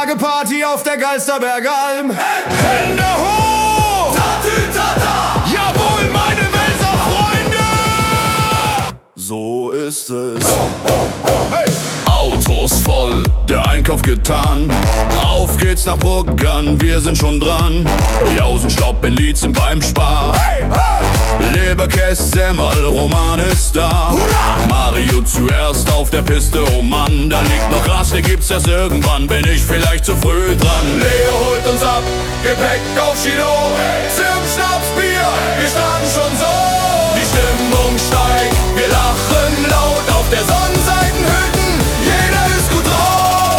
Tage Party auf der Geisterbergalm. Hände hoch! Tatütata! Jawohl, meine Welser Freunde! So ist es. Hey! Autos voll, der Einkauf getan. Auf geht's nach Bruckern, wir sind schon dran. Jausenstaub in Lied sind beim Spar. Hey, hey! Leberkäse, Semmel, Roman ist da. Hurra! Mario zuerst auf der Piste, oh Mann, da liegt noch Gras, der gibt's erst irgendwann. Bin ich vielleicht zu früh dran? Leo holt uns ab, Gepäck auf Chino. Zirp, Schnaps, Bier, wir starten schon so. Die Stimmung steigt, wir lachen laut auf der Sonnenseitenhütten, jeder ist gut drauf.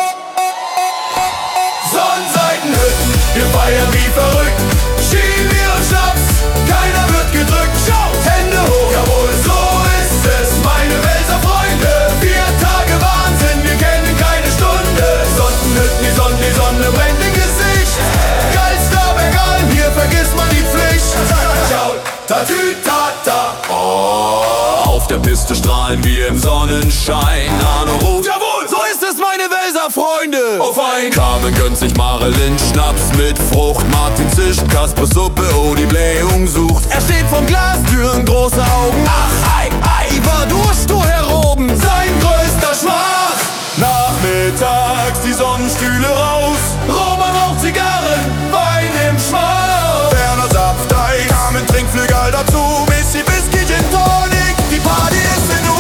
Sonnenseitenhütten, wir feiern wie verrückt. Schienbier und Schnaps, keiner wird gedrückt. Schau, Hände hoch, jawohl, so ist es, meine Welser Freunde. 4 Tage Wahnsinn, wir kennen keine Stunde. Sonnenhütten, die Sonne brennt im Gesicht. Geilster Bergalm, hier vergisst man die Pflicht. Schau, Tatütata. Auf der Piste strahlen wir im Sonnenschein. Arno ruft, Jawohl, so ist es, meine Welser Freunde. oh fein. Carmen gönnt sich Marilyn Schnaps mit Frucht. Martin zischt Kasper Suppe, oh die Blähung sucht. Er steht vom Glas, Türen, große Augen. Ach, ei, ei, war Durst, du heroben. Sein größter Schmach. Nachmittags die Sonnenstühle raus. Roman raucht Zigarren, Wein im Schmaus. Werner Saftei, Carmen trinkt Flügel dazu. Missy Whisky, Gin Tonic, die Party ist in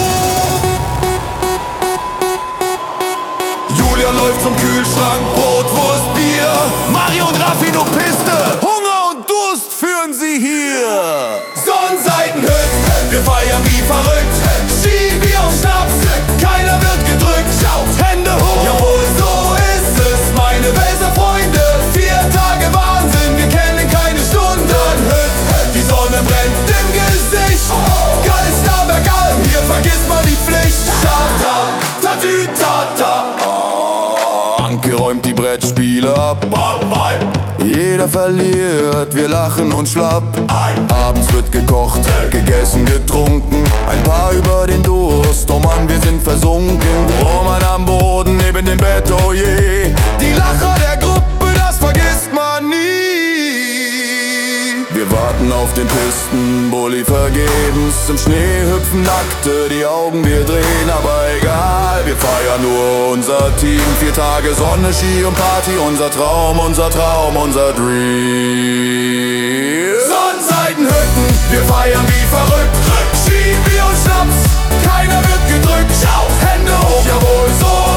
Julian läuft zum Kühlschrank, Brot, Wurst, Bier. Mario und Raffino Piste. Hunger und Durst führen sie hier. Sonnenseitenhütten, wir feiern wie verrückt. Schienbier und Schnaps, keiner wird gedrückt. Schaut, Hände hoch, jawohl, so ist es, meine Welser Freunde. 4 Tage Wahnsinn, wir kennen keine Stunden. Die Sonne brennt im Gesicht. Geister Bergalm, hier vergisst man die Pflicht. Tata, Tatütata. Anke räumt die Brettspiele ab. Jeder verliert, wir lachen und schlapp. Abends wird gekocht, gegessen, getrunken. Ein paar über den Durst, oh Mann, wir sind versunken. Roman am Boden, neben dem Bett, oh je. Die Lacher der Gruppe, das vergisst man nie. Wir warten auf den Pisten, Bulli vergebens. Im Schnee hüpfen Nackte, die Augen wir drehen. Aber egal, wir feiern nur unser Team. 4 Tage Sonne, Ski und Party, unser Traum, unser Dream. Sonnenseitenhütten, wir feiern wie verrückt. Schienbier und Schnaps, keiner wird gedrückt. Schau, Hände hoch, jawohl, so